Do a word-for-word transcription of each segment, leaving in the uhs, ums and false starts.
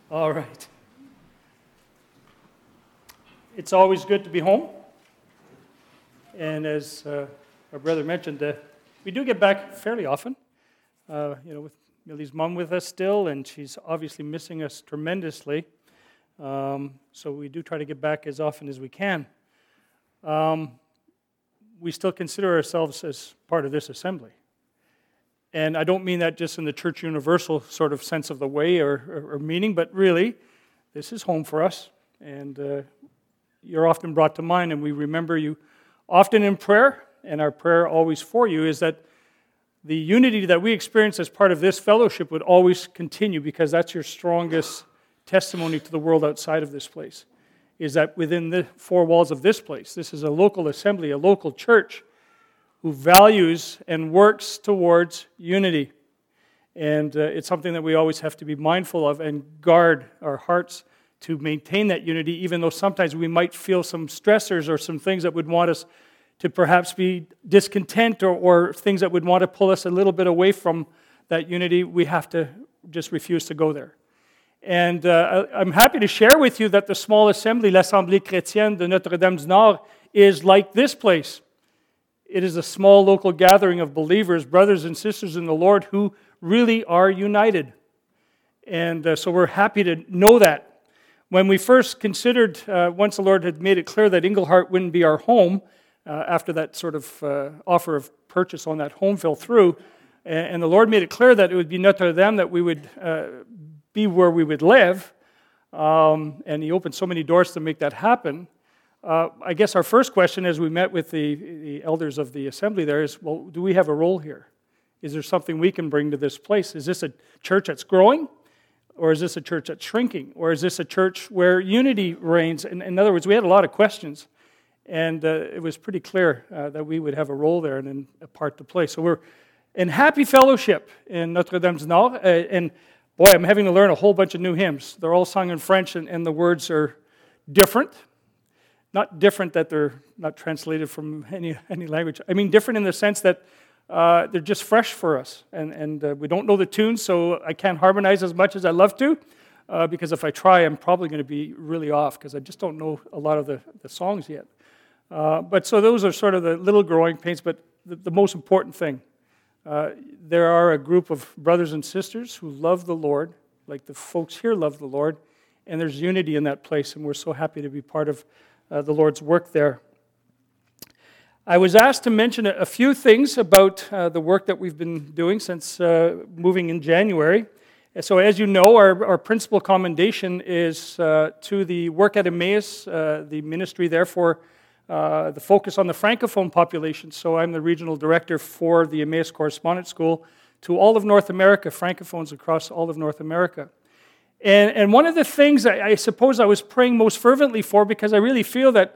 All right. It's always good to be home. And as uh, our brother mentioned, uh, we do get back fairly often. Uh, you know, with Millie's mom with us still, and she's obviously missing us tremendously. Um, so we do try to get back as often as we can. Um, we still consider ourselves as part of this assembly. And I don't mean that just in the church universal sort of sense of the way or, or, or meaning, but really, this is home for us. And uh, you're often brought to mind, and we remember you often in prayer, and our prayer always for you is that the unity that we experience as part of this fellowship would always continue, because that's your strongest testimony to the world outside of this place, is that within the four walls of this place, this is a local assembly, a local church, who values and works towards unity. And uh, it's something that we always have to be mindful of and guard our hearts to maintain that unity, even though sometimes we might feel some stressors or some things that would want us to perhaps be discontent or, or things that would want to pull us a little bit away from that unity. We have to just refuse to go there. And uh, I'm happy to share with you that the small assembly, l'Assemblée chrétienne de Notre-Dame du Nord, is like this place. It is a small local gathering of believers, brothers and sisters in the Lord, who really are united. And uh, so we're happy to know that. When we first considered, uh, once the Lord had made it clear that Englehart wouldn't be our home, uh, after that sort of uh, offer of purchase on that home fell through, and, and the Lord made it clear that it would be Notre Dame, that we would uh, be where we would live, um, and He opened so many doors to make that happen. Uh, I guess our first question as we met with the, the elders of the assembly there is, well, do we have a role here? Is there something we can bring to this place? Is this a church that's growing? Or is this a church that's shrinking? Or is this a church where unity reigns? In, in other words, we had a lot of questions. And uh, it was pretty clear uh, that we would have a role there and a part to play. So we're in happy fellowship in Notre-Dame du Nord. Uh, and boy, I'm having to learn a whole bunch of new hymns. They're all sung in French, and, and the words are different. Not different that they're not translated from any any language. I mean different in the sense that uh, they're just fresh for us. And, and uh, we don't know the tunes, so I can't harmonize as much as I love to, uh, because if I try, I'm probably going to be really off, because I just don't know a lot of the, the songs yet. Uh, but so those are sort of the little growing pains, but the, the most important thing, uh, there are a group of brothers and sisters who love the Lord, like the folks here love the Lord, and there's unity in that place, and we're so happy to be part of Uh, the Lord's work there. I was asked to mention a, a few things about uh, the work that we've been doing since uh, moving in January. So as you know, our, our principal commendation is uh, to the work at Emmaus, uh, the ministry there for uh, the focus on the Francophone population. So I'm the regional director for the Emmaus Correspondence School to all of North America, Francophones across all of North America. And, and one of the things I, I suppose I was praying most fervently for, because I really feel that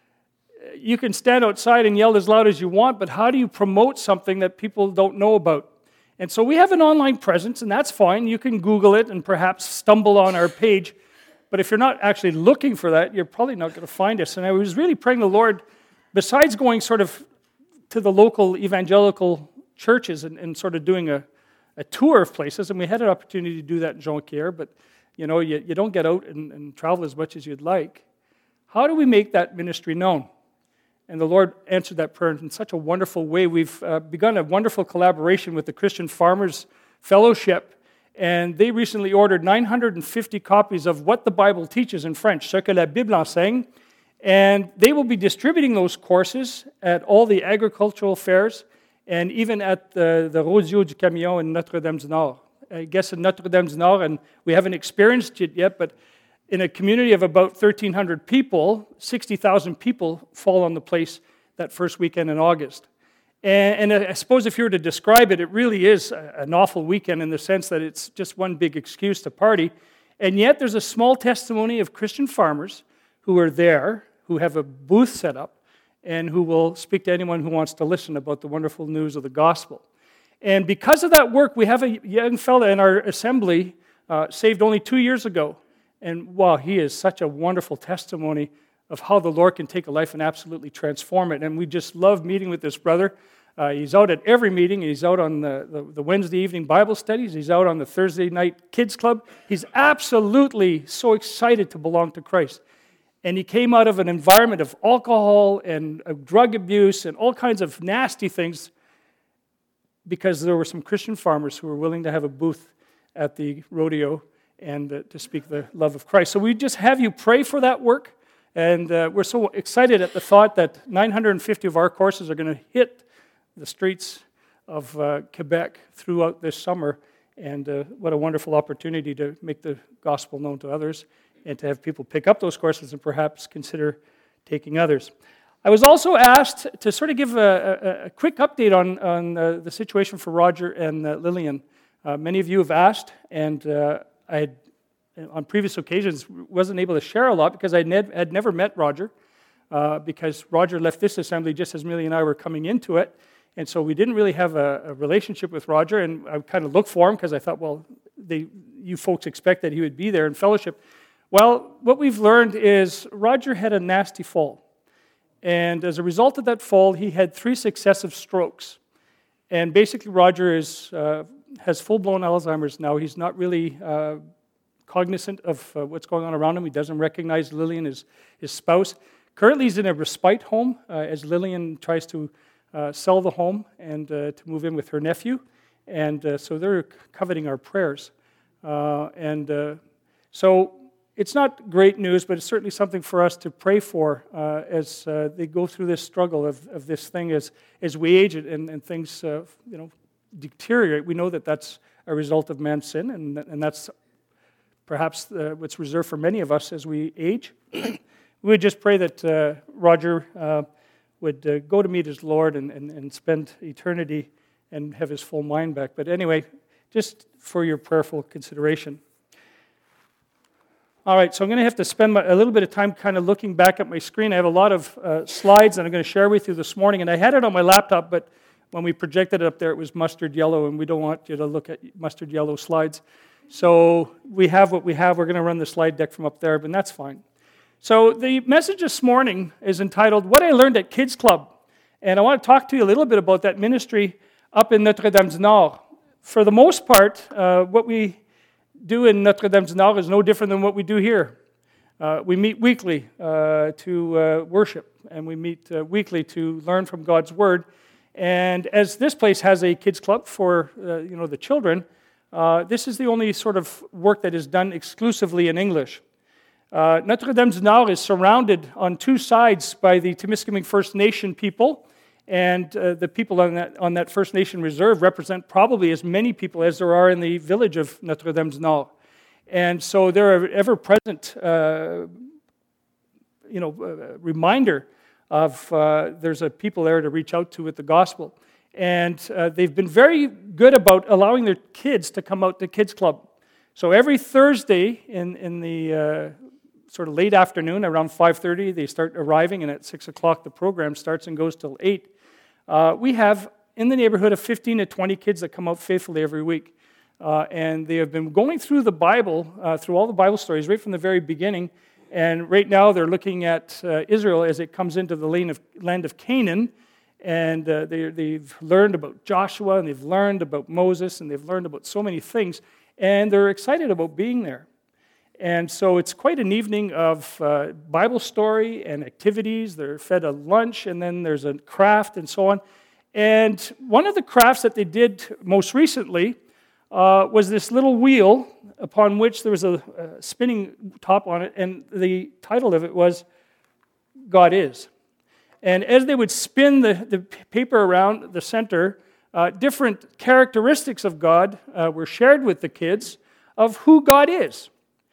you can stand outside and yell as loud as you want, but how do you promote something that people don't know about? And so we have an online presence, and that's fine. You can Google it and perhaps stumble on our page. But if you're not actually looking for that, you're probably not going to find us. And I was really praying the Lord, besides going sort of to the local evangelical churches and, and sort of doing a, a tour of places, and we had an opportunity to do that in Jonquière, but you know, you, you don't get out and, and travel as much as you'd like. How do we make that ministry known? And the Lord answered that prayer in such a wonderful way. We've uh, begun a wonderful collaboration with the Christian Farmers Fellowship, and they recently ordered nine hundred fifty copies of What the Bible Teaches in French, Ce que la Bible enseigne, and they will be distributing those courses at all the agricultural fairs and even at the, the Rodeo du Camion in Notre-Dame du Nord. I guess in Notre-Dame du Nord, and we haven't experienced it yet, but in a community of about thirteen hundred people, sixty thousand people fall on the place that first weekend in August. And, and I suppose if you were to describe it, it really is an awful weekend in the sense that it's just one big excuse to party. And yet there's a small testimony of Christian farmers who are there, who have a booth set up, and who will speak to anyone who wants to listen about the wonderful news of the gospel. And because of that work, we have a young fella in our assembly, uh, saved only two years ago. And wow, he is such a wonderful testimony of how the Lord can take a life and absolutely transform it. And we just love meeting with this brother. Uh, he's out at every meeting. He's out on the, the, the Wednesday evening Bible studies. He's out on the Thursday night kids club. He's absolutely so excited to belong to Christ. And he came out of an environment of alcohol and uh, drug abuse and all kinds of nasty things because there were some Christian farmers who were willing to have a booth at the rodeo and uh, to speak the love of Christ. So we just have you pray for that work. And uh, we're so excited at the thought that nine hundred fifty of our courses are going to hit the streets of uh, Quebec throughout this summer. And uh, what a wonderful opportunity to make the gospel known to others and to have people pick up those courses and perhaps consider taking others. I was also asked to sort of give a, a, a quick update on, on uh, the situation for Roger and uh, Lillian. Uh, many of you have asked, and uh, I had on previous occasions wasn't able to share a lot because I ne- had never met Roger, uh, because Roger left this assembly just as Millie and I were coming into it, and so we didn't really have a, a relationship with Roger, and I kind of looked for him because I thought, well, they, you folks expect that he would be there in fellowship. Well, what we've learned is Roger had a nasty fall, and as a result of that fall, he had three successive strokes, and basically Roger is uh, has full-blown Alzheimer's now. He's not really uh, cognizant of uh, what's going on around him. He doesn't recognize Lillian, his, his spouse. Currently, he's in a respite home uh, as Lillian tries to uh, sell the home and uh, to move in with her nephew. And uh, so they're coveting our prayers. Uh, and uh, so it's not great news, but it's certainly something for us to pray for uh, as uh, they go through this struggle of, of this thing as, as we age it and, and things uh, you know, deteriorate. We know that that's a result of man's sin, and, and that's perhaps uh, what's reserved for many of us as we age. We would just pray that uh, Roger uh, would uh, go to meet his Lord and, and, and spend eternity and have his full mind back. But anyway, just for your prayerful consideration. All right, so I'm going to have to spend my, a little bit of time kind of looking back at my screen. I have a lot of uh, slides that I'm going to share with you this morning, and I had it on my laptop, but when we projected it up there, it was mustard yellow, and we don't want you to look at mustard yellow slides. So we have what we have. We're going to run the slide deck from up there, but that's fine. So the message this morning is entitled, What I Learned at Kids Club. And I want to talk to you a little bit about that ministry up in Notre-Dame-du-Nord. For the most part, uh, what we do in Notre-Dame-du-Nord is no different than what we do here. Uh, we meet weekly uh, to uh, worship, and we meet uh, weekly to learn from God's Word. And as this place has a kids club for uh, you know the children, Uh, this is the only sort of work that is done exclusively in English. Uh, Notre-Dame-du-Nord is surrounded on two sides by the Timiskaming First Nation people, and uh, the people on that, on that First Nation reserve represent probably as many people as there are in the village of Notre-Dame-du-Nord. And so they're an ever-present uh, you know, uh, reminder of uh, there's a people there to reach out to with the gospel. And uh, they've been very good about allowing their kids to come out to Kids Club. So every Thursday in, in the uh, sort of late afternoon, around five thirty, they start arriving, and at six o'clock the program starts and goes till eight. Uh, we have in the neighborhood of fifteen to twenty kids that come out faithfully every week. Uh, and they have been going through the Bible, uh, through all the Bible stories, right from the very beginning. And right now they're looking at uh, Israel as it comes into the land of, land of Canaan. And uh, they, they've learned about Joshua, and they've learned about Moses, and they've learned about so many things, and they're excited about being there. And so it's quite an evening of uh, Bible story and activities. They're fed a lunch, and then there's a craft and so on. And one of the crafts that they did most recently uh, was this little wheel upon which there was a, a spinning top on it, and the title of it was God Is. And as they would spin the, the paper around the center, uh, different characteristics of God uh, were shared with the kids of who God is.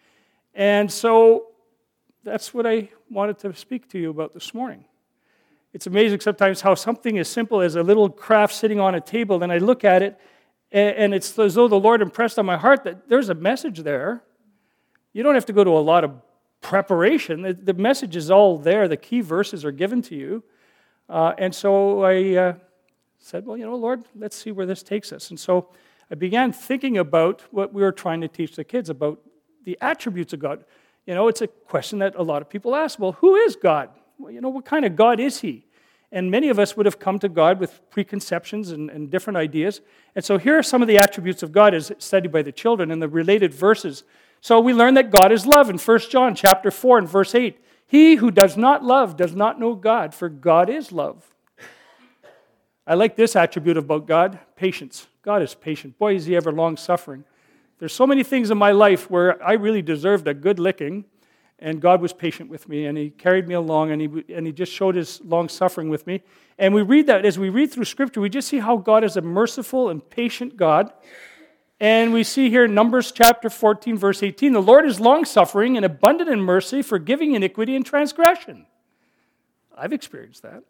And so that's what I wanted to speak to you about this morning. It's amazing sometimes how something as simple as a little craft sitting on a table, and I look at it, and it's as though the Lord impressed on my heart that there's a message there. You don't have to go to a lot of preparation. The, the message is all there. The key verses are given to you. Uh, and so I uh, said, well, you know, Lord, let's see where this takes us. And so I began thinking about what we were trying to teach the kids about the attributes of God. You know, it's a question that a lot of people ask. Well, who is God? Well, you know, what kind of God is He? And many of us would have come to God with preconceptions and, and different ideas. And so here are some of the attributes of God as studied by the children and the related verses. So we learn that God is love in First John chapter four and verse eight. He who does not love does not know God, for God is love. I like this attribute about God, patience. God is patient. Boy, is he ever long-suffering. There's so many things in my life where I really deserved a good licking, and God was patient with me, and he carried me along, and he, and he just showed his long-suffering with me. And we read that, as we read through Scripture, we just see how God is a merciful and patient God. And we see here in Numbers chapter fourteen, verse eighteen, the Lord is long-suffering and abundant in mercy, forgiving iniquity and transgression. I've experienced that.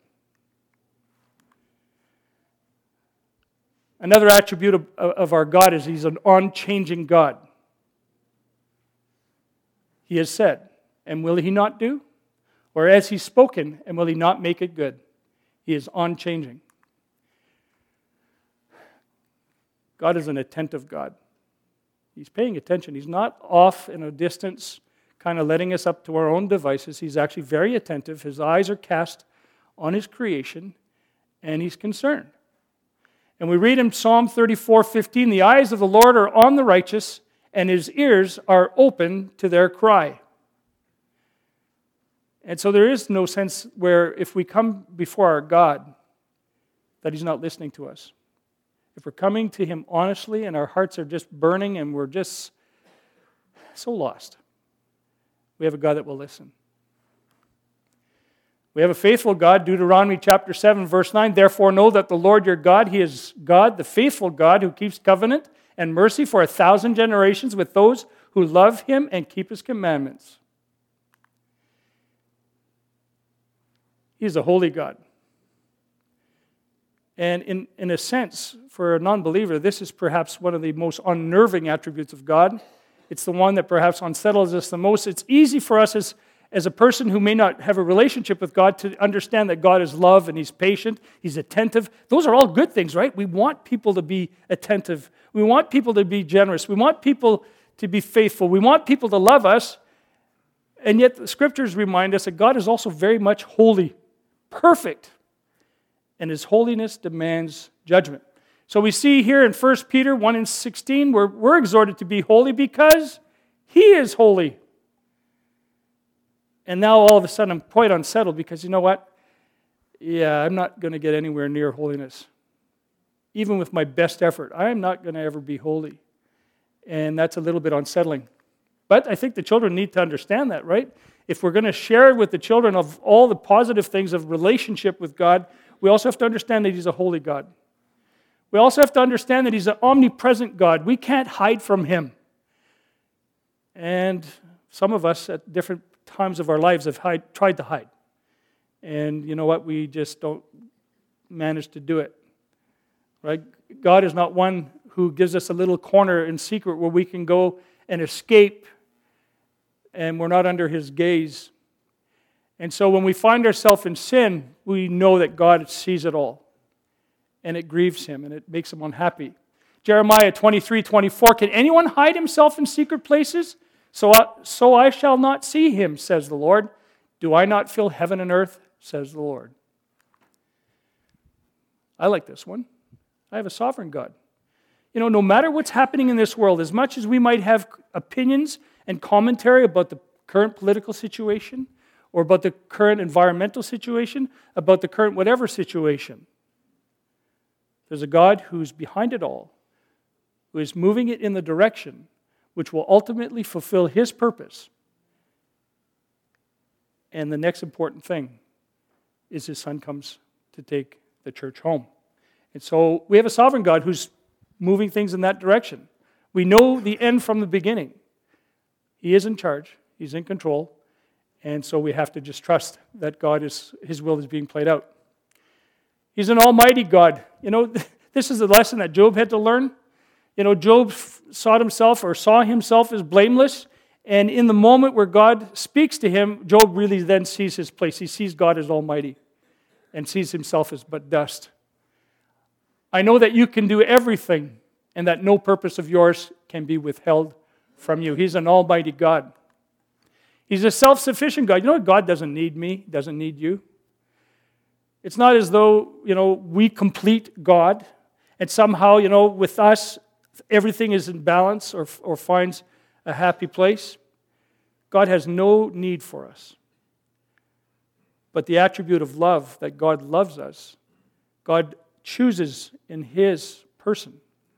Another attribute of, of our God is he's an unchanging God. He has said, and will he not do? Or as he's spoken, and will he not make it good? He is unchanging. God is an attentive God. He's paying attention. He's not off in a distance, kind of letting us up to our own devices. He's actually very attentive. His eyes are cast on his creation, and he's concerned. And we read in Psalm thirty-four fifteen, the eyes of the Lord are on the righteous, and his ears are open to their cry. And so there is no sense where if we come before our God, that he's not listening to us. If we're coming to him honestly and our hearts are just burning and we're just so lost, we have a God that will listen. We have a faithful God, Deuteronomy chapter seven, verse nine. Therefore know that the Lord your God, he is God, the faithful God who keeps covenant and mercy for a thousand generations with those who love him and keep his commandments. He is a holy God. And in, in a sense, for a non-believer, this is perhaps one of the most unnerving attributes of God. It's the one that perhaps unsettles us the most. It's easy for us as As a person who may not have a relationship with God, to understand that God is love and he's patient, he's attentive. Those are all good things, right? We want people to be attentive. We want people to be generous. We want people to be faithful. We want people to love us. And yet the Scriptures remind us that God is also very much holy, perfect. And his holiness demands judgment. So we see here in First Peter one and sixteen, where we're exhorted to be holy because he is holy. And now all of a sudden I'm quite unsettled because you know what? Yeah, I'm not going to get anywhere near holiness. Even with my best effort, I am not going to ever be holy. And that's a little bit unsettling. But I think the children need to understand that, right? If we're going to share with the children of all the positive things of relationship with God, we also have to understand that he's a holy God. We also have to understand that he's an omnipresent God. We can't hide from him. And some of us at different times of our lives have hide, tried to hide. And you know what? We just don't manage to do it. Right? God is not one who gives us a little corner in secret where we can go and escape and we're not under his gaze. And so when we find ourselves in sin, we know that God sees it all. And it grieves him and it makes him unhappy. Jeremiah twenty-three twenty-four, can anyone hide himself in secret places? So I, so I shall not see him, says the Lord. Do I not fill heaven and earth, says the Lord. I like this one. I have a sovereign God. You know, no matter what's happening in this world, as much as we might have opinions and commentary about the current political situation, or about the current environmental situation, about the current whatever situation, there's a God who's behind it all, who is moving it in the direction which will ultimately fulfill his purpose. And the next important thing is his son comes to take the church home. And so we have a sovereign God who's moving things in that direction. We know the end from the beginning. He is in charge. He's in control. And so we have to just trust that God is, his will is being played out. He's an almighty God. You know, this is the lesson that Job had to learn. You know, Job saw himself or saw himself as blameless, and in the moment where God speaks to him, Job really then sees his place. He sees God as almighty and sees himself as but dust. I know that you can do everything and that no purpose of yours can be withheld from you. He's an almighty God. He's a self-sufficient God. You know what? God doesn't need me, doesn't need you. It's not as though, you know, we complete God and somehow, you know, with us, everything is in balance or, or finds a happy place. God has no need for us. But the attribute of love, that God loves us, God chooses in His person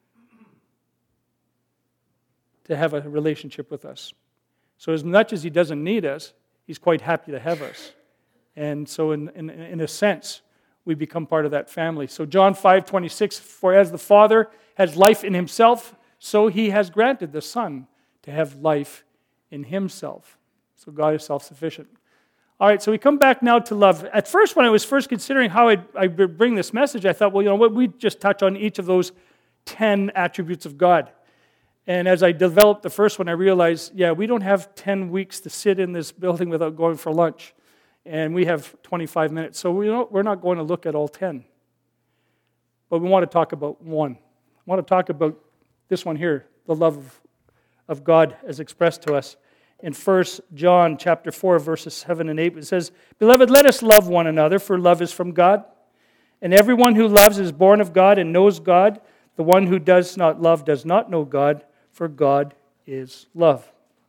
to have a relationship with us. So as much as He doesn't need us, He's quite happy to have us. And so in, in, in a sense, we become part of that family. So John five twenty-six, for as the Father has life in Himself, so He has granted the Son to have life in Himself. So God is self-sufficient. All right, so we come back now to love. At first, when I was first considering how I'd, I'd bring this message, I thought, well, you know what, we just touch on each of those ten attributes of God. And as I developed the first one, I realized, yeah, we don't have ten weeks to sit in this building without going for lunch. And we have twenty-five minutes. So we don't, we're not going to look at all ten. But we want to talk about one. I want to talk about this one here, the love of God as expressed to us. In First John chapter four, verses seven and eight, it says, Beloved, let us love one another, for love is from God. And everyone who loves is born of God and knows God. The one who does not love does not know God, for God is love.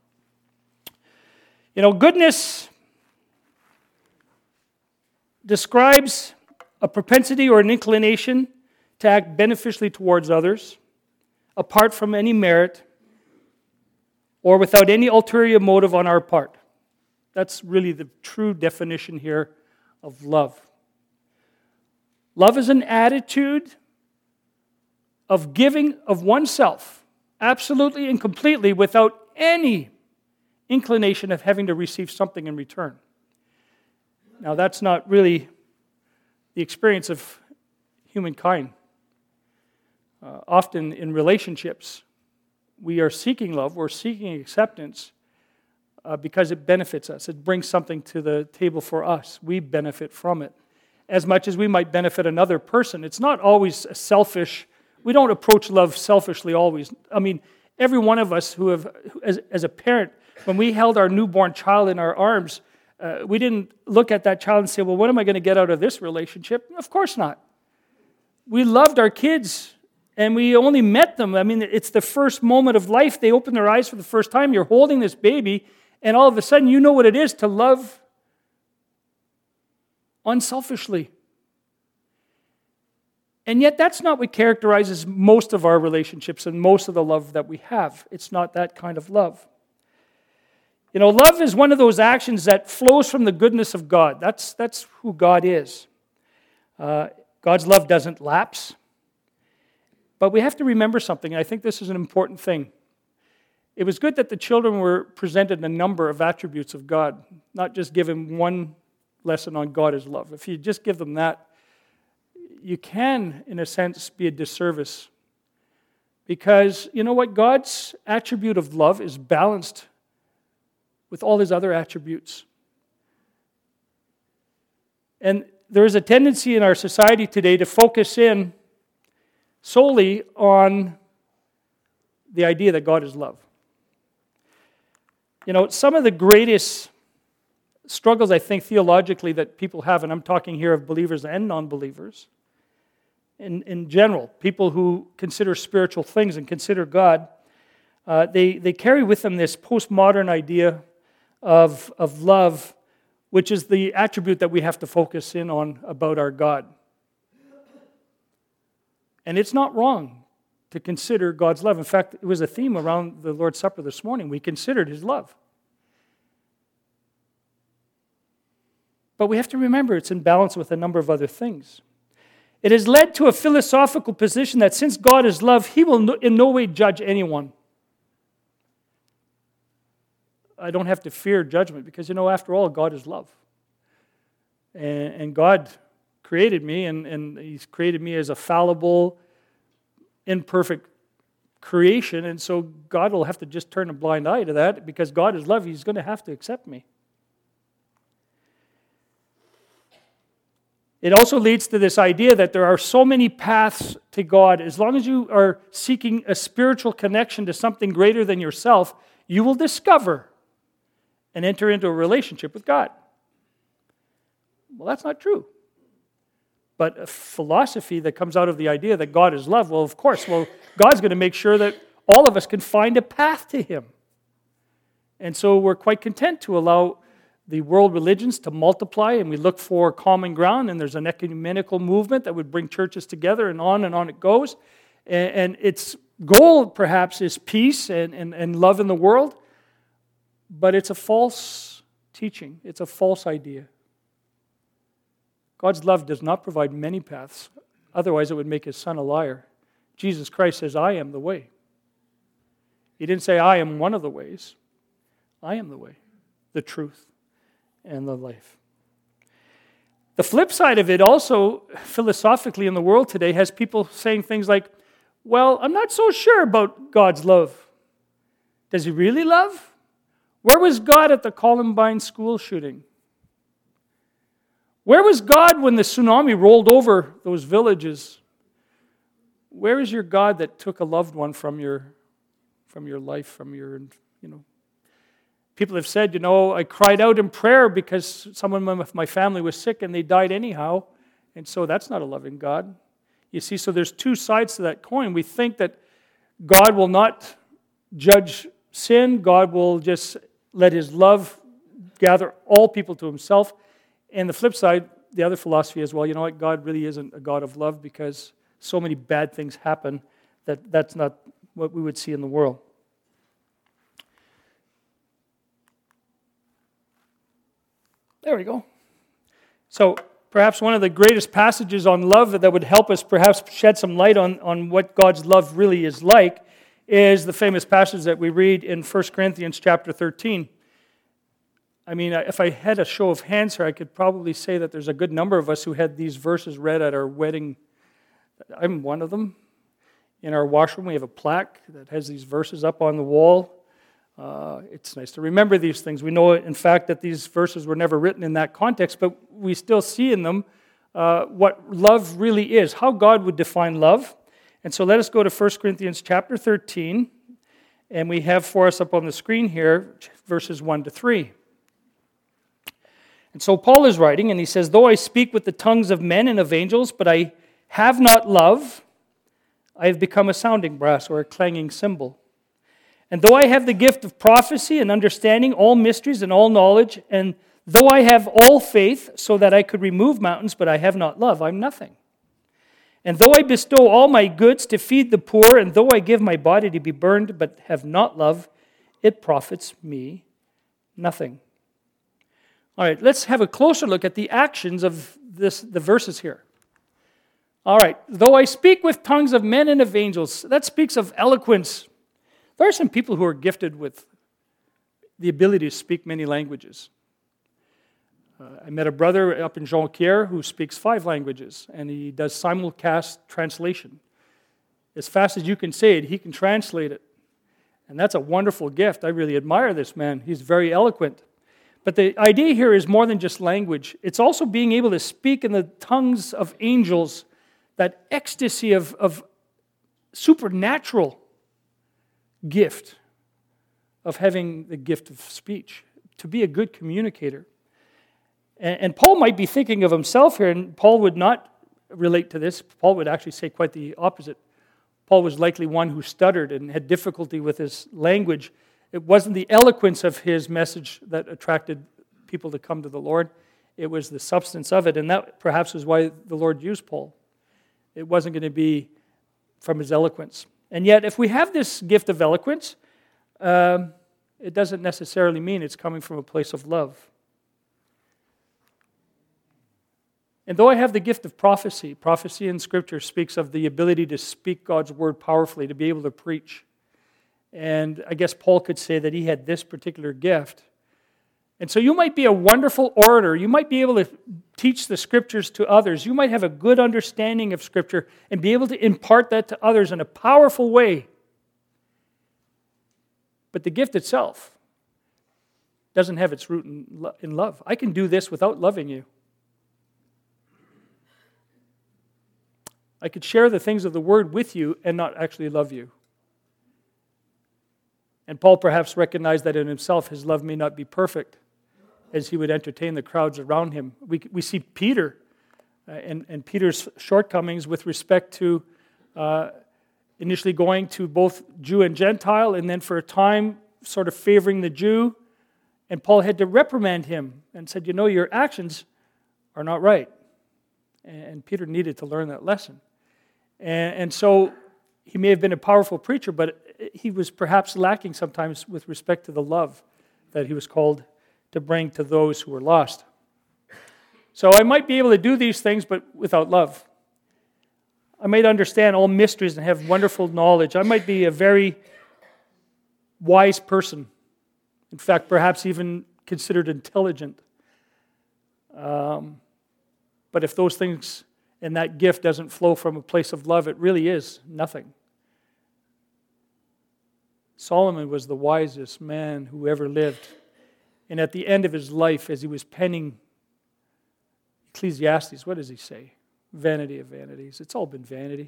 You know, goodness describes a propensity or an inclination to act beneficially towards others, apart from any merit, or without any ulterior motive on our part. That's really the true definition here of love. Love is an attitude of giving of oneself, absolutely and completely, without any inclination of having to receive something in return. Now, that's not really the experience of humankind. Uh, often in relationships, we are seeking love, we're seeking acceptance uh, because it benefits us. It brings something to the table for us. We benefit from it. As much as we might benefit another person, it's not always a selfish. We don't approach love selfishly always. I mean, every one of us who have, as, as a parent, when we held our newborn child in our arms, uh, we didn't look at that child and say, well, what am I going to get out of this relationship? Of course not. We loved our kids. And we only met them. I mean, it's the first moment of life. They open their eyes for the first time. You're holding this baby, and all of a sudden you know what it is to love unselfishly. And yet that's not what characterizes most of our relationships and most of the love that we have. It's not that kind of love. You know, love is one of those actions that flows from the goodness of God. That's, that's who God is. Uh, God's love doesn't lapse. But we have to remember something, and I think this is an important thing. It was good that the children were presented a number of attributes of God, not just given one lesson on God as love. If you just give them that, you can, in a sense, be a disservice. Because, you know what? God's attribute of love is balanced with all His other attributes. And there is a tendency in our society today to focus in solely on the idea that God is love. You know, some of the greatest struggles, I think, theologically that people have, and I'm talking here of believers and non-believers, in, in general, people who consider spiritual things and consider God, uh, they, they carry with them this postmodern idea of, of love, which is the attribute that we have to focus in on about our God. And it's not wrong to consider God's love. In fact, it was a theme around the Lord's Supper this morning. We considered His love. But we have to remember it's in balance with a number of other things. It has led to a philosophical position that since God is love, He will in no way judge anyone. I don't have to fear judgment because, you know, after all, God is love. And, and God created me, and, and He's created me as a fallible, imperfect creation, and so God will have to just turn a blind eye to that. Because God is love, He's going to have to accept me. It also leads to this idea that there are so many paths to God. As long as you are seeking a spiritual connection to something greater than yourself, you will discover and enter into a relationship with God. Well, that's not true. but a philosophy that comes out of the idea that God is love. Well, of course, well, God's going to make sure that all of us can find a path to Him. And so we're quite content to allow the world religions to multiply, and we look for common ground, and there's an ecumenical movement that would bring churches together, and on and on it goes. And, and its goal, perhaps, is peace and, and, and love in the world, but it's a false teaching. It's a false idea. God's love does not provide many paths. Otherwise, it would make His Son a liar. Jesus Christ says, I am the way. He didn't say, I am one of the ways. I am the way, the truth, and the life. The flip side of it also, philosophically in the world today, has people saying things like, well, I'm not so sure about God's love. Does He really love? Where was God at the Columbine school shooting? Where was God when the tsunami rolled over those villages? Where is your God that took a loved one from your, from your life, from your, you know? People have said, you know, I cried out in prayer because someone of my family was sick and they died anyhow. And so that's not a loving God. You see, so there's two sides to that coin. We think that God will not judge sin. God will just let His love gather all people to Himself. And the flip side, the other philosophy is, well, you know what, God really isn't a God of love because so many bad things happen that that's not what we would see in the world. There we go. So perhaps one of the greatest passages on love that would help us perhaps shed some light on, on what God's love really is like is the famous passage that we read in First Corinthians chapter thirteen. I mean, if I had a show of hands here, I could probably say that there's a good number of us who had these verses read at our wedding. I'm one of them. In our washroom, we have a plaque that has these verses up on the wall. Uh, it's nice to remember these things. We know, in fact, that these verses were never written in that context, but we still see in them uh, what love really is, how God would define love. And so let us go to First Corinthians chapter thirteen, and we have for us up on the screen here verses one to three. And so Paul is writing, and he says, though I speak with the tongues of men and of angels, but I have not love, I have become a sounding brass or a clanging cymbal. And though I have the gift of prophecy and understanding all mysteries and all knowledge, and though I have all faith so that I could remove mountains, but I have not love, I'm nothing. And though I bestow all my goods to feed the poor, and though I give my body to be burned, but have not love, it profits me nothing. All right, let's have a closer look at the actions of this, the verses here. All right, though I speak with tongues of men and of angels, that speaks of eloquence. There are some people who are gifted with the ability to speak many languages. Uh, I met a brother up in Jonquière who speaks five languages, and he does simulcast translation. As fast as you can say it, he can translate it. And that's a wonderful gift. I really admire this man. He's very eloquent. But the idea here is more than just language. It's also being able to speak in the tongues of angels, that ecstasy of, of supernatural gift of having the gift of speech, to be a good communicator. And, and Paul might be thinking of himself here, and Paul would not relate to this. Paul would actually say quite the opposite. Paul was likely one who stuttered and had difficulty with his language. It wasn't the eloquence of his message that attracted people to come to the Lord. It was the substance of it, and that perhaps is why the Lord used Paul. It wasn't going to be from his eloquence. And yet, if we have this gift of eloquence, um, it doesn't necessarily mean it's coming from a place of love. And though I have the gift of prophecy, prophecy in Scripture speaks of the ability to speak God's word powerfully, to be able to preach. And I guess Paul could say that he had this particular gift. And so you might be a wonderful orator. You might be able to teach the Scriptures to others. You might have a good understanding of Scripture and be able to impart that to others in a powerful way. But the gift itself doesn't have its root in love. I can do this without loving you. I could share the things of the Word with you and not actually love you. And Paul perhaps recognized that in himself his love may not be perfect as he would entertain the crowds around him. We, we see Peter uh, and, and Peter's shortcomings with respect to uh, initially going to both Jew and Gentile, and then for a time sort of favoring the Jew. And Paul had to reprimand him and said, you know, your actions are not right. And Peter needed to learn that lesson. And, and so he may have been a powerful preacher, but he was perhaps lacking sometimes with respect to the love that he was called to bring to those who were lost. So I might be able to do these things, but without love. I might understand all mysteries and have wonderful knowledge. I might be a very wise person. In fact, perhaps even considered intelligent. Um, but if those things and that gift doesn't flow from a place of love, it really is nothing. Solomon was the wisest man who ever lived. And at the end of his life, as he was penning Ecclesiastes, what does he say? Vanity of vanities. It's all been vanity.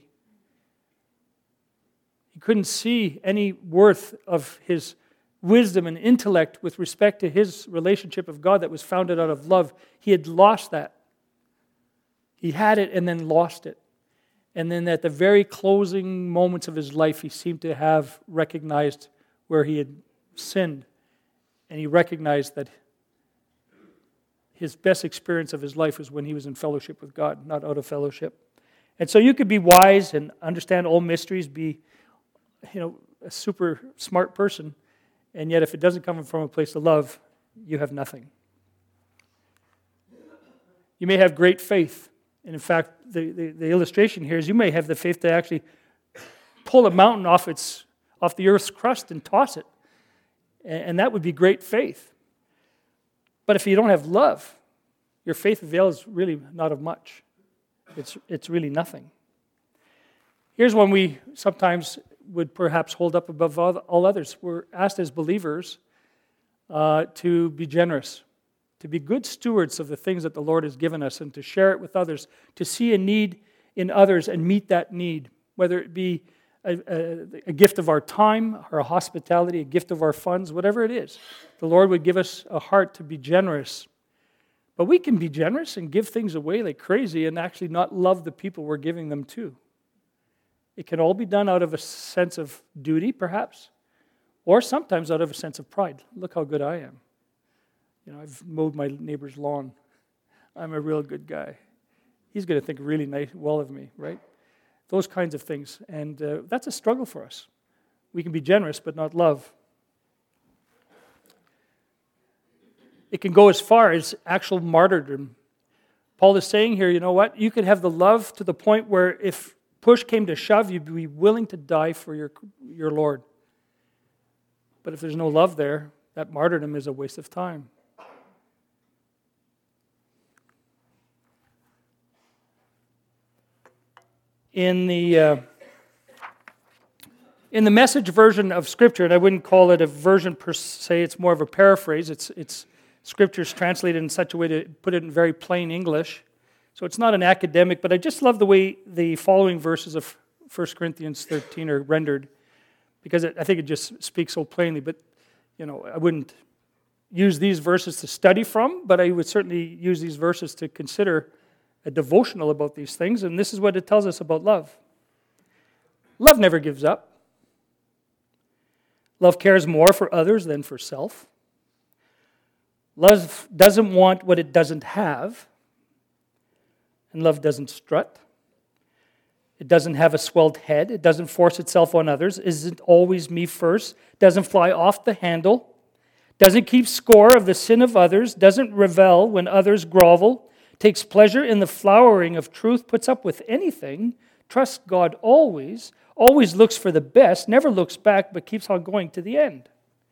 He couldn't see any worth of his wisdom and intellect with respect to his relationship of God that was founded out of love. He had lost that. He had it and then lost it. And then at the very closing moments of his life, he seemed to have recognized where he had sinned. And he recognized that his best experience of his life was when he was in fellowship with God, not out of fellowship. And so you could be wise and understand all mysteries, be, you know, a super smart person, and yet if it doesn't come from a place of love, you have nothing. You may have great faith. And in fact, the, the, the illustration here is you may have the faith to actually pull a mountain off its off the earth's crust and toss it. And, and that would be great faith. But if you don't have love, your faith avails really not of much. It's, it's really nothing. Here's one we sometimes would perhaps hold up above all others. We're asked as believers uh, to be generous, to be good stewards of the things that the Lord has given us and to share it with others, to see a need in others and meet that need, whether it be a, a, a gift of our time or a hospitality, a gift of our funds, whatever it is. The Lord would give us a heart to be generous. But we can be generous and give things away like crazy and actually not love the people we're giving them to. It can all be done out of a sense of duty, perhaps, or sometimes out of a sense of pride. Look how good I am. You know, I've mowed my neighbor's lawn. I'm a real good guy. He's going to think really nice, well of me, right? Those kinds of things. And uh, that's a struggle for us. We can be generous, but not love. It can go as far as actual martyrdom. Paul is saying here, you know what? You could have the love to the point where if push came to shove, you'd be willing to die for your, your Lord. But if there's no love there, that martyrdom is a waste of time. In the uh, in the Message version of Scripture, and I wouldn't call it a version per se, it's more of a paraphrase. It's it's Scripture's translated in such a way to put it in very plain English. So it's not an academic, but I just love the way the following verses of First Corinthians thirteen are rendered, because it, I think it just speaks so plainly. But, you know, I wouldn't use these verses to study from, but I would certainly use these verses to consider a devotional about these things, and this is what it tells us about love. Love never gives up. Love cares more for others than for self. Love doesn't want what it doesn't have. And love doesn't strut. It doesn't have a swelled head. It doesn't force itself on others. Isn't always me first. Doesn't fly off the handle. Doesn't keep score of the sin of others. Doesn't revel when others grovel. Takes pleasure in the flowering of truth. Puts up with anything. Trusts God always. Always looks for the best. Never looks back, but keeps on going to the end.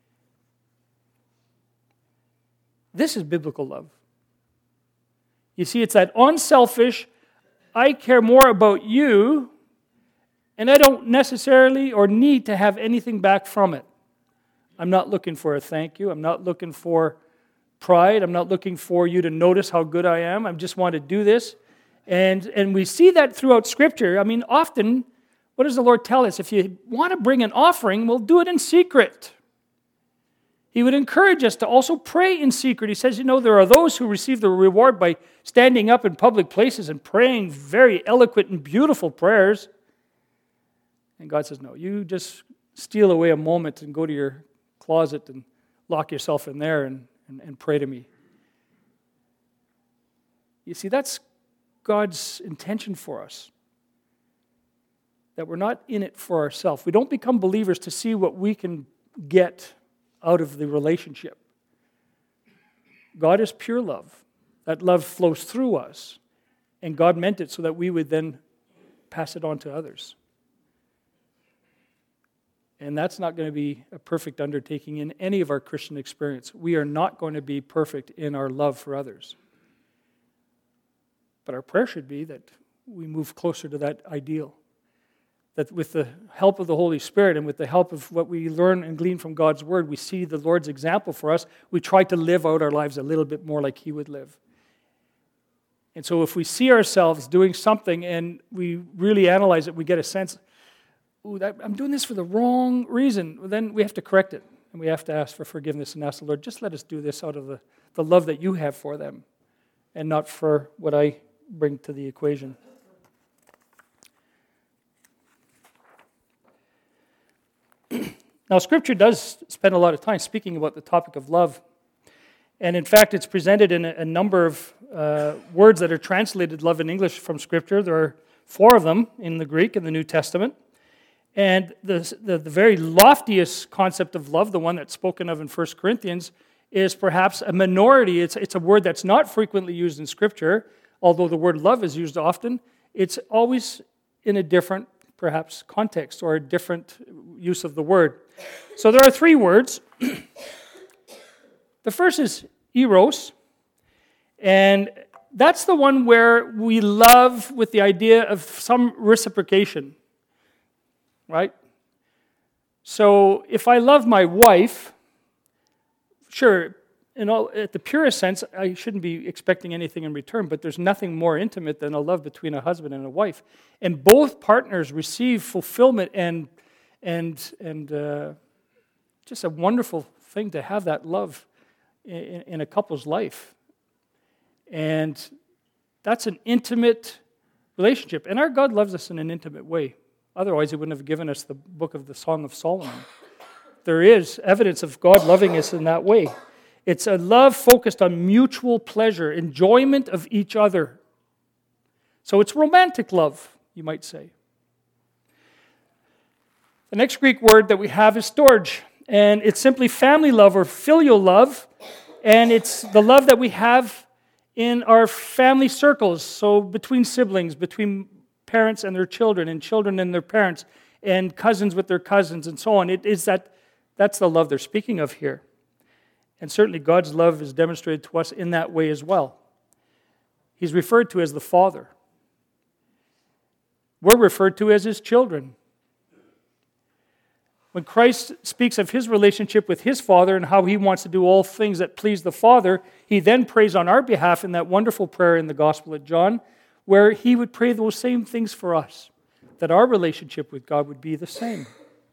This is biblical love. You see, it's that unselfish, I care more about you, and I don't necessarily or need to have anything back from it. I'm not looking for a thank you. I'm not looking for pride. I'm not looking for you to notice how good I am. I just want to do this. And, and we see that throughout Scripture. I mean, often, what does the Lord tell us? If you want to bring an offering, well, do it in secret. He would encourage us to also pray in secret. He says, you know, there are those who receive the reward by standing up in public places and praying very eloquent and beautiful prayers. And God says, no, you just steal away a moment and go to your closet and lock yourself in there and, and, and pray to me. You see, that's God's intention for us. That we're not in it for ourselves. We don't become believers to see what we can get out of the relationship. God is pure love. That love flows through us. And God meant it so that we would then pass it on to others. And that's not going to be a perfect undertaking in any of our Christian experience. We are not going to be perfect in our love for others. But our prayer should be that we move closer to that ideal. That with the help of the Holy Spirit and with the help of what we learn and glean from God's Word, we see the Lord's example for us. We try to live out our lives a little bit more like He would live. And so if we see ourselves doing something and we really analyze it, we get a sense, ooh, that, I'm doing this for the wrong reason, well, then we have to correct it. And we have to ask for forgiveness and ask the Lord, just let us do this out of the, the love that you have for them and not for what I bring to the equation. Now, Scripture does spend a lot of time speaking about the topic of love. And in fact, it's presented in a, a number of uh, words that are translated love in English from Scripture. There are four of them in the Greek in the New Testament. And the, the, the very loftiest concept of love, the one that's spoken of in First Corinthians, is perhaps a minority. It's, it's a word that's not frequently used in Scripture, although the word love is used often. It's always in a different, perhaps, context or a different use of the word. So there are three words. The first is eros, and that's the one where we love with the idea of some reciprocation, right? So if I love my wife, sure, in all, at the purest sense, I shouldn't be expecting anything in return, but there's nothing more intimate than a love between a husband and a wife. And both partners receive fulfillment and and and uh, just a wonderful thing to have that love in, in a couple's life. And that's an intimate relationship. And our God loves us in an intimate way. Otherwise, He wouldn't have given us the book of the Song of Solomon. There is evidence of God loving us in that way. It's a love focused on mutual pleasure, enjoyment of each other. So it's romantic love, you might say. The next Greek word that we have is storge, and it's simply family love or filial love, and it's the love that we have in our family circles, so between siblings, between parents and their children, and children and their parents, and cousins with their cousins, and so on. It is that, that's the love they're speaking of here. And certainly God's love is demonstrated to us in that way as well. He's referred to as the Father. We're referred to as His children. When Christ speaks of His relationship with His Father and how He wants to do all things that please the Father, He then prays on our behalf in that wonderful prayer in the Gospel of John, where He would pray those same things for us, that our relationship with God would be the same.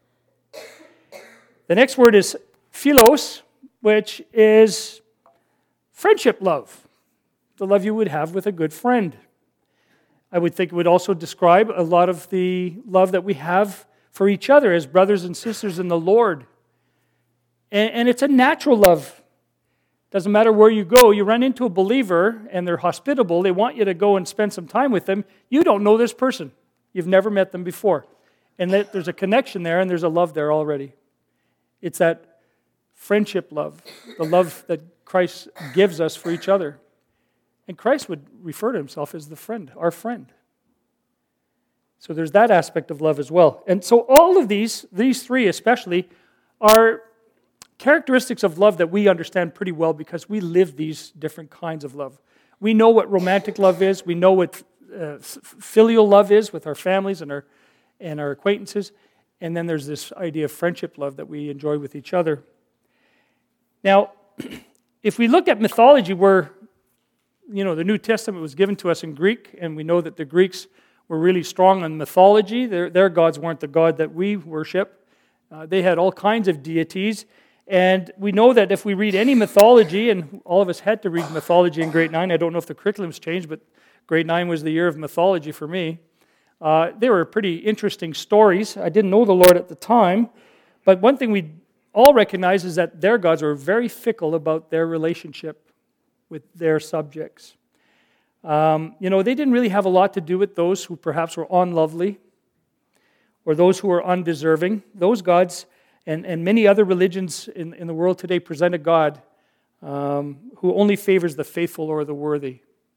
The next word is philos, which is friendship love, the love you would have with a good friend. I would think it would also describe a lot of the love that we have for each other as brothers and sisters in the Lord. And, and it's a natural love. Doesn't matter where you go, you run into a believer and they're hospitable, they want you to go and spend some time with them. You don't know this person. You've never met them before. And that there's a connection there and there's a love there already. It's that friendship love, the love that Christ gives us for each other. And Christ would refer to Himself as the friend, our friend. So there's that aspect of love as well. And so all of these, these three especially, are characteristics of love that we understand pretty well because we live these different kinds of love. We know what romantic love is. We know what uh, filial love is with our families and our and our acquaintances. And then there's this idea of friendship love that we enjoy with each other. Now, if we look at mythology where, you know, the New Testament was given to us in Greek, and we know that the Greeks were really strong on mythology. Their, their gods weren't the God that we worship. Uh, they had all kinds of deities. And we know that if we read any mythology, and all of us had to read mythology in grade nine, I don't know if the curriculum's changed, but grade nine was the year of mythology for me. Uh, they were pretty interesting stories. I didn't know the Lord at the time, but one thing we all recognize is that their gods were very fickle about their relationship with their subjects. Um, you know, they didn't really have a lot to do with those who perhaps were unlovely or those who were undeserving. Those gods and, and many other religions in, in the world today present a God um, who only favors the faithful or the worthy.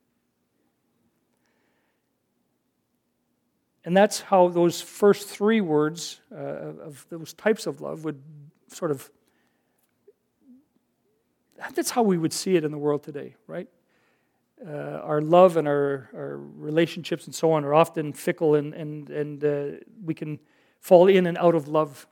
And that's how those first three words uh, of those types of love would sort of, that's how we would see it in the world today, right? Uh, our love and our, our relationships and so on are often fickle, and, and, and uh, we can fall in and out of love.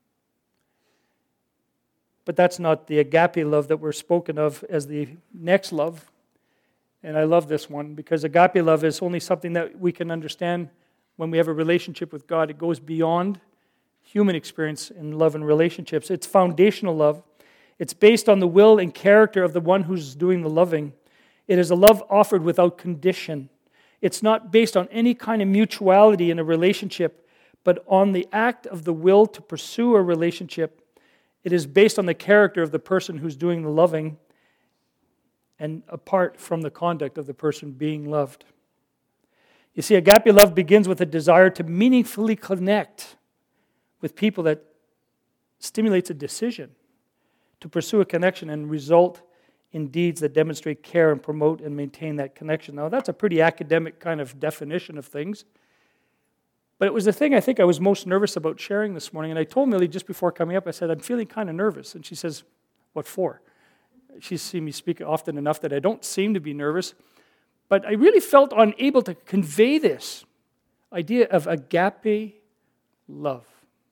But that's not the agape love that we're spoken of as the next love. And I love this one, because agape love is only something that we can understand when we have a relationship with God. It goes beyond human experience in love and relationships. It's foundational love. It's based on the will and character of the one who's doing the loving. It is a love offered without condition. It's not based on any kind of mutuality in a relationship, but on the act of the will to pursue a relationship. It is based on the character of the person who's doing the loving and apart from the conduct of the person being loved. You see, agape love begins with a desire to meaningfully connect with people that stimulates a decision to pursue a connection and result in deeds that demonstrate care and promote and maintain that connection. Now, that's a pretty academic kind of definition of things. But it was the thing I think I was most nervous about sharing this morning. And I told Millie just before coming up, I said, I'm feeling kind of nervous. And she says, what for? She's seen me speak often enough that I don't seem to be nervous. But I really felt unable to convey this idea of agape love.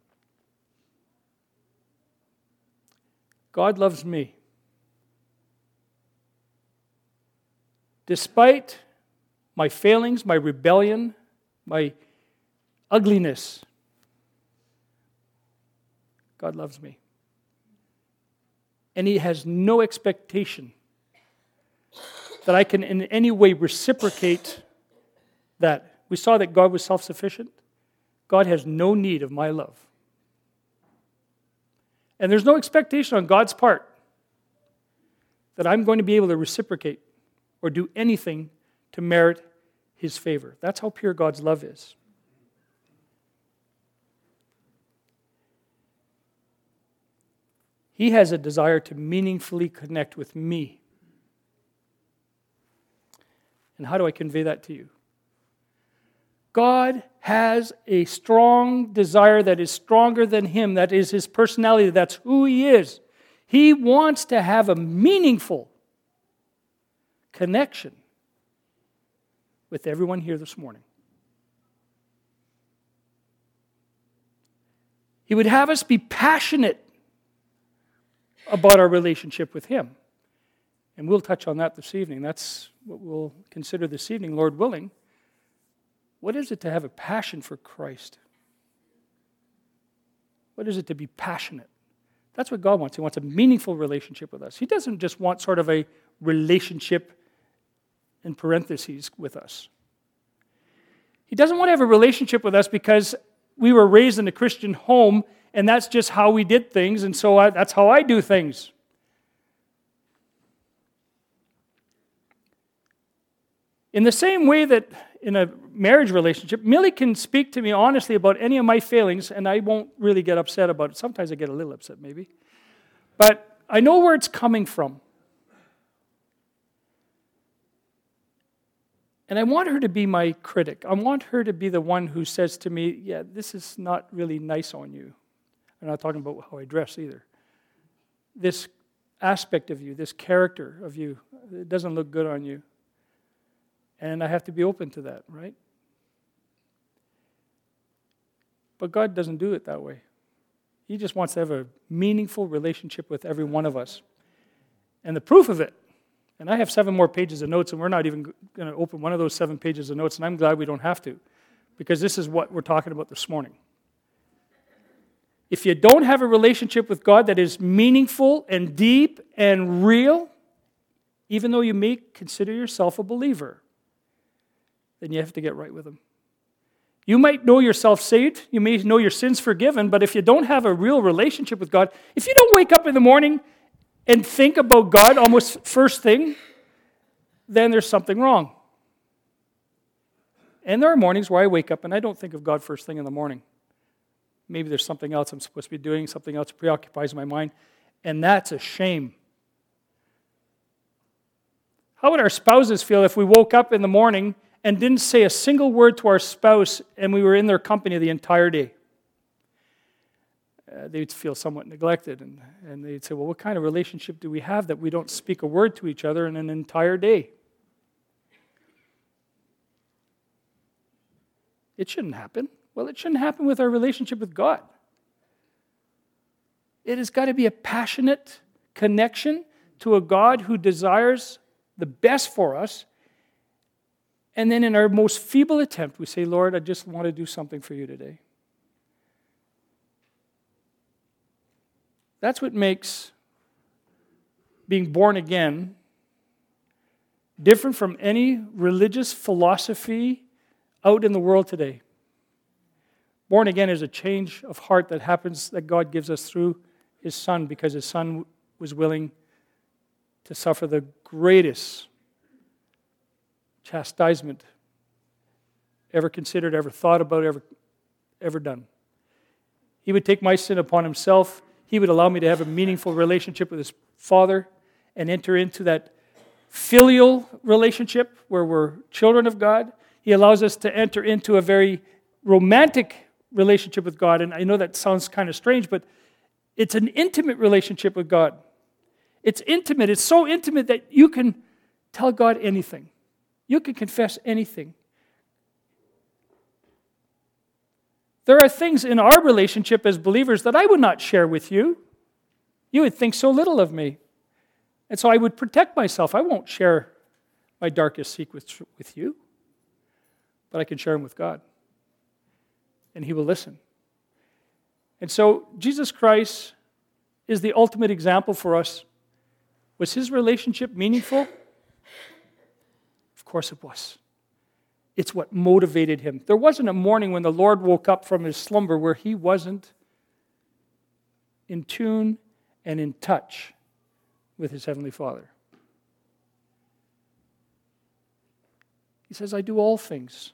God loves me. Despite my failings, my rebellion, my ugliness, God loves me. And He has no expectation that I can in any way reciprocate that. We saw that God was self-sufficient. God has no need of my love. And there's no expectation on God's part that I'm going to be able to reciprocate or do anything to merit His favor. That's how pure God's love is. He has a desire to meaningfully connect with me. And how do I convey that to you? God has a strong desire that is stronger than Him. That is His personality. That's who He is. He wants to have a meaningful connection with everyone here this morning. He would have us be passionate about our relationship with Him. And we'll touch on that this evening. That's what we'll consider this evening, Lord willing. What is it to have a passion for Christ? What is it to be passionate? That's what God wants. He wants a meaningful relationship with us. He doesn't just want sort of a relationship in parentheses with us. He doesn't want to have a relationship with us because we were raised in a Christian home and that's just how we did things, and so I, that's how I do things. In the same way that in a marriage relationship, Millie can speak to me honestly about any of my failings, and I won't really get upset about it. Sometimes I get a little upset, maybe. But I know where it's coming from. And I want her to be my critic. I want her to be the one who says to me, yeah, this is not really nice on you. I'm not talking about how I dress either. This aspect of you, this character of you, it doesn't look good on you. And I have to be open to that, right? But God doesn't do it that way. He just wants to have a meaningful relationship with every one of us. And the proof of it, and I have seven more pages of notes, and we're not even going to open one of those seven pages of notes, and I'm glad we don't have to, because this is what we're talking about this morning. If you don't have a relationship with God that is meaningful and deep and real, even though you may consider yourself a believer, then you have to get right with Him. You might know yourself saved, you may know your sins forgiven, but if you don't have a real relationship with God, if you don't wake up in the morning and think about God almost first thing, then there's something wrong. And there are mornings where I wake up and I don't think of God first thing in the morning. Maybe there's something else I'm supposed to be doing, something else preoccupies my mind, and that's a shame. How would our spouses feel if we woke up in the morning and didn't say a single word to our spouse and we were in their company the entire day? Uh, they'd feel somewhat neglected, and, and they'd say, well, what kind of relationship do we have that we don't speak a word to each other in an entire day? It shouldn't happen. Well, it shouldn't happen with our relationship with God. It has got to be a passionate connection to a God who desires the best for us. And then in our most feeble attempt, we say, Lord, I just want to do something for you today. That's what makes being born again different from any religious philosophy out in the world today. Born again is a change of heart that happens, that God gives us through His Son, because His Son was willing to suffer the greatest chastisement ever considered, ever thought about, ever, ever done. He would take my sin upon Himself. He would allow me to have a meaningful relationship with His Father and enter into that filial relationship where we're children of God. He allows us to enter into a very romantic relationship with God. And I know that sounds kind of strange, but it's an intimate relationship with God. It's intimate. It's so intimate that you can tell God anything. You can confess anything. There are things in our relationship as believers that I would not share with you. You would think so little of me. And so I would protect myself. I won't share my darkest secrets with you, but I can share them with God. And He will listen. And so Jesus Christ is the ultimate example for us. Was His relationship meaningful? Of course it was. It's what motivated Him. There wasn't a morning when the Lord woke up from His slumber where He wasn't in tune and in touch with His Heavenly Father. He says, I do all things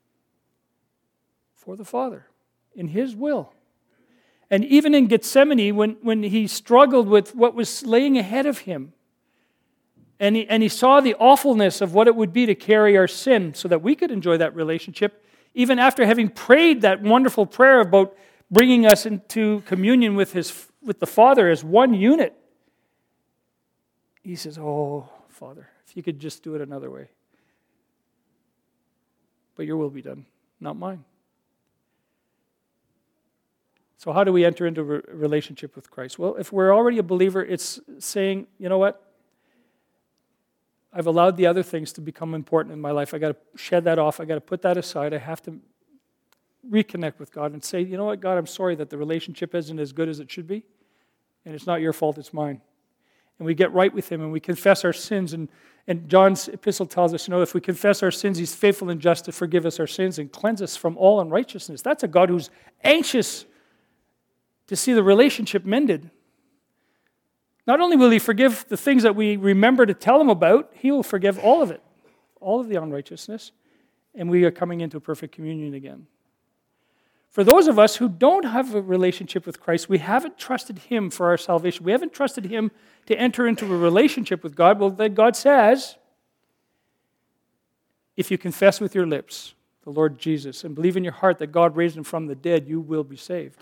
for the Father, in His will. And even in Gethsemane, when, when He struggled with what was laying ahead of Him, and he, and he saw the awfulness of what it would be to carry our sin so that we could enjoy that relationship, even after having prayed that wonderful prayer about bringing us into communion with, his, with the Father as one unit, He says, oh, Father, if you could just do it another way. But your will be done, not mine. So how do we enter into a relationship with Christ? Well, if we're already a believer, it's saying, you know what? I've allowed the other things to become important in my life. I got to shed that off. I got to put that aside. I have to reconnect with God and say, you know what, God, I'm sorry that the relationship isn't as good as it should be. And it's not your fault, it's mine. And we get right with Him and we confess our sins. And, and John's epistle tells us, you know, if we confess our sins, He's faithful and just to forgive us our sins and cleanse us from all unrighteousness. That's a God who's anxious to see the relationship mended. Not only will He forgive the things that we remember to tell Him about, He will forgive all of it, all of the unrighteousness, and we are coming into perfect communion again. For those of us who don't have a relationship with Christ, we haven't trusted Him for our salvation. We haven't trusted Him to enter into a relationship with God. Well, then God says, if you confess with your lips the Lord Jesus and believe in your heart that God raised Him from the dead, you will be saved.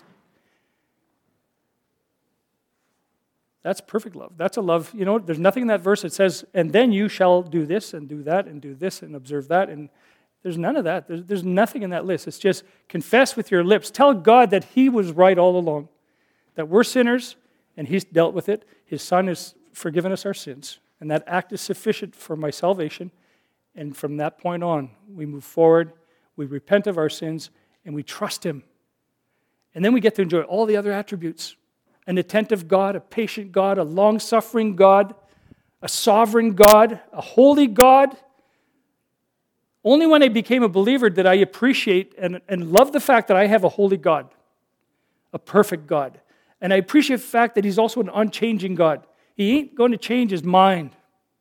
That's perfect love. That's a love, you know, there's nothing in that verse that says, and then you shall do this and do that and do this and observe that. And there's none of that. There's, there's nothing in that list. It's just confess with your lips. Tell God that He was right all along, that we're sinners and He's dealt with it. His Son has forgiven us our sins. And that act is sufficient for my salvation. And from that point on, we move forward, we repent of our sins, and we trust Him. And then we get to enjoy all the other attributes. An attentive God, a patient God, a long-suffering God, a sovereign God, a holy God. Only when I became a believer did I appreciate and, and love the fact that I have a holy God, a perfect God. And I appreciate the fact that He's also an unchanging God. He ain't going to change His mind.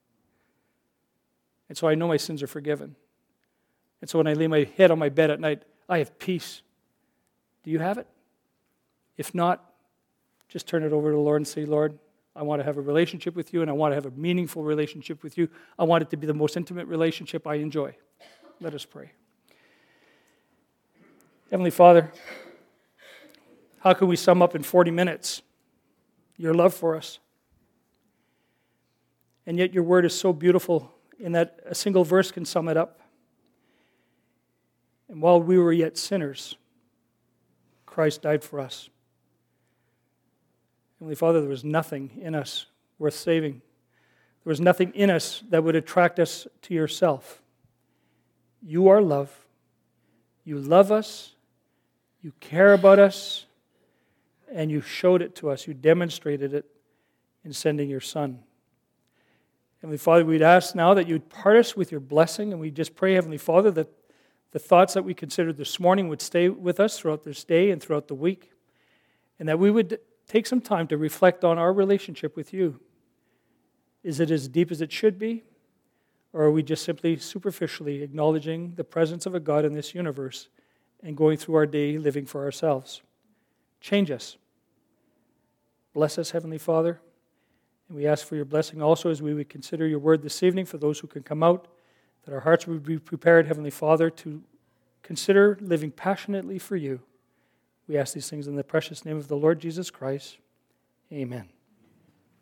And so I know my sins are forgiven. And so when I lay my head on my bed at night, I have peace. Do you have it? If not, just turn it over to the Lord and say, Lord, I want to have a relationship with you, and I want to have a meaningful relationship with you. I want it to be the most intimate relationship I enjoy. Let us pray. Heavenly Father, how can we sum up in forty minutes your love for us? And yet your word is so beautiful in that a single verse can sum it up. And while we were yet sinners, Christ died for us. Heavenly Father, there was nothing in us worth saving. There was nothing in us that would attract us to yourself. You are love. You love us. You care about us. And you showed it to us. You demonstrated it in sending your Son. Heavenly Father, we'd ask now that you'd part us with your blessing, and we just pray, Heavenly Father, that the thoughts that we considered this morning would stay with us throughout this day and throughout the week, and that we would take some time to reflect on our relationship with you. Is it as deep as it should be? Or are we just simply superficially acknowledging the presence of a God in this universe and going through our day living for ourselves? Change us. Bless us, Heavenly Father. And we ask for your blessing also as we would consider your word this evening for those who can come out, that our hearts would be prepared, Heavenly Father, to consider living passionately for you. We ask these things in the precious name of the Lord Jesus Christ. Amen.